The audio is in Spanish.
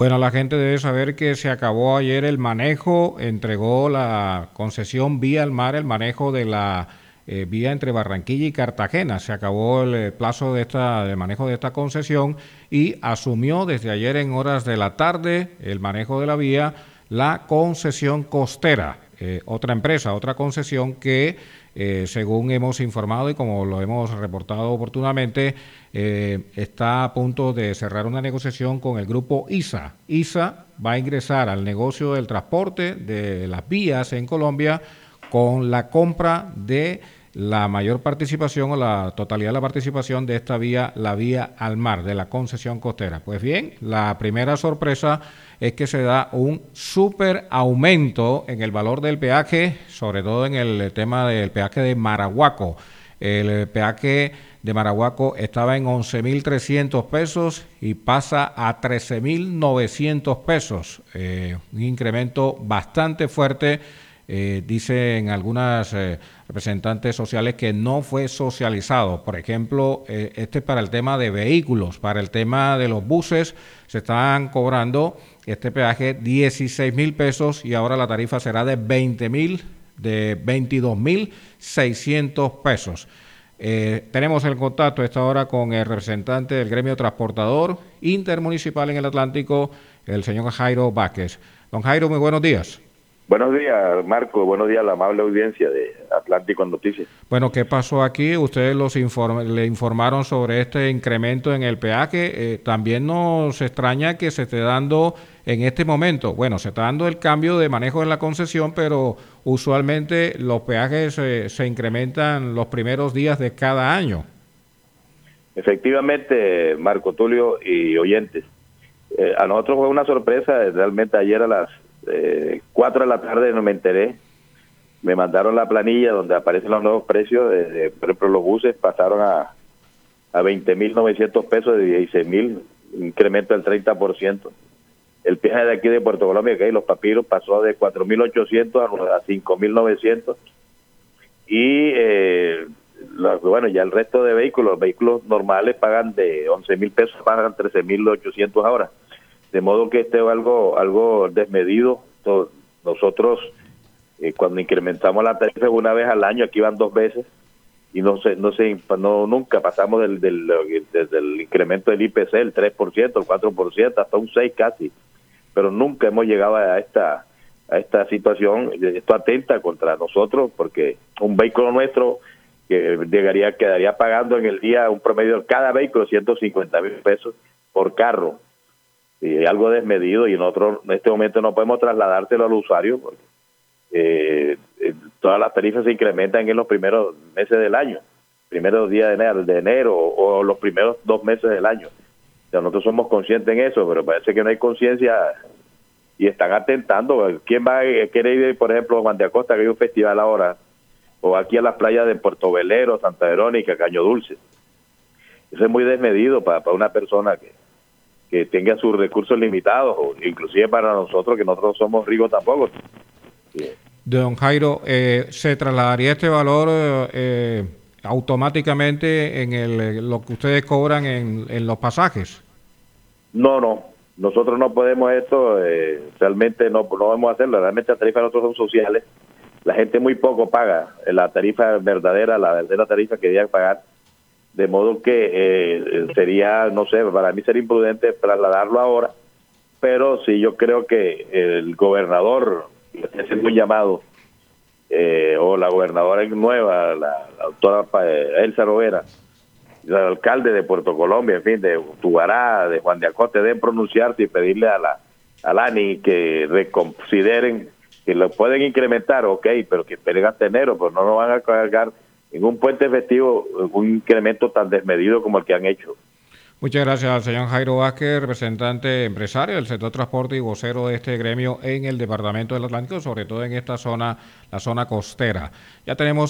Bueno, la gente debe saber que se acabó ayer el manejo, entregó la concesión vía al mar, el manejo de la vía entre Barranquilla y Cartagena. Se acabó el plazo de manejo de esta concesión y asumió desde ayer en horas de la tarde el manejo de la vía la concesión costera, otra empresa, otra concesión que según hemos informado y como lo hemos reportado oportunamente, está a punto de cerrar una negociación con el grupo ISA. ISA va a ingresar al negocio del transporte de las vías en Colombia con la compra de la mayor participación o la totalidad de la participación de esta vía, la vía al mar, de la concesión costera. Pues bien, la primera sorpresa es que se da un súper aumento en el valor del peaje, sobre todo en el tema del peaje de Marahuaco. El peaje de Marahuaco estaba en 11.300 pesos y pasa a 13.900 pesos. Un incremento bastante fuerte. Dicen algunas representantes sociales que no fue socializado. Por ejemplo, este es para el tema de vehículos, para el tema de los buses, se están cobrando este peaje 16.000 pesos y ahora la tarifa será de 22.600 pesos. Tenemos el contacto a esta hora con el representante del gremio transportador intermunicipal en el Atlántico, el señor Jairo Vázquez. Don Jairo, muy buenos días. Buenos días, Marco. Buenos días a la amable audiencia de Atlántico Noticias. Bueno, ¿qué pasó aquí? Ustedes le informaron sobre este incremento en el peaje. También nos extraña que se esté dando en este momento. Bueno, se está dando el cambio de manejo en la concesión, pero usualmente los peajes se incrementan los primeros días de cada año. Efectivamente, Marco Tulio y oyentes. A nosotros fue una sorpresa. Realmente ayer a las 4 de la tarde no me enteré, me mandaron la planilla donde aparecen los nuevos precios, por ejemplo los buses pasaron a 20.900 pesos de 16.000, incremento del 30%, el peaje de aquí de Puerto Colombia, que hay los papiros, pasó de 4.800 a 5.900 y bueno, ya el resto de vehículos, los vehículos normales pagan de 11.000 pesos, pagan 13.800 ahora. De modo que este es algo desmedido. Nosotros, cuando incrementamos la tarifa una vez al año, aquí van 2 veces, y nunca pasamos desde el incremento del IPC, el 3%, el 4%, hasta un 6% casi. Pero nunca hemos llegado a esta situación. Esto atenta contra nosotros, porque un vehículo nuestro quedaría pagando en el día un promedio de cada vehículo 150.000 pesos por carro. Y algo desmedido, y nosotros en este momento no podemos trasladárselo al usuario porque todas las tarifas se incrementan en los primeros meses del año, primeros días de enero o los primeros 2 meses del año. O sea, nosotros somos conscientes en eso, pero parece que no hay conciencia y están atentando. ¿Quién quiere ir, por ejemplo, a Juan de Acosta, que hay un festival ahora, o aquí a las playas de Puerto Velero, Santa Verónica, Caño Dulce? Eso es muy desmedido para una persona que tenga sus recursos limitados, o inclusive para nosotros, que nosotros somos ricos tampoco. Don Jairo, ¿se trasladaría este valor automáticamente en lo que ustedes cobran en los pasajes? No, nosotros no podemos esto, realmente no podemos hacerlo. Realmente las tarifas de nosotros son sociales. La gente muy poco paga la tarifa verdadera, la verdadera tarifa que debía pagar. De modo que sería, no sé, para mí sería imprudente trasladarlo ahora, pero sí yo creo que el gobernador, que está haciendo un llamado, o la gobernadora nueva, la doctora Elsa Rovera, el alcalde de Puerto Colombia, en fin, de Tubará, de Juan de Acosta, deben pronunciarse y pedirle a la ANI que reconsideren, que lo pueden incrementar, ok, pero que esperen hasta enero, pues no nos van a cargar en un puente festivo un incremento tan desmedido como el que han hecho. Muchas gracias al señor Jairo Vázquez, representante empresario del sector transporte y vocero de este gremio en el departamento del Atlántico, sobre todo en esta zona, la zona costera. Ya tenemos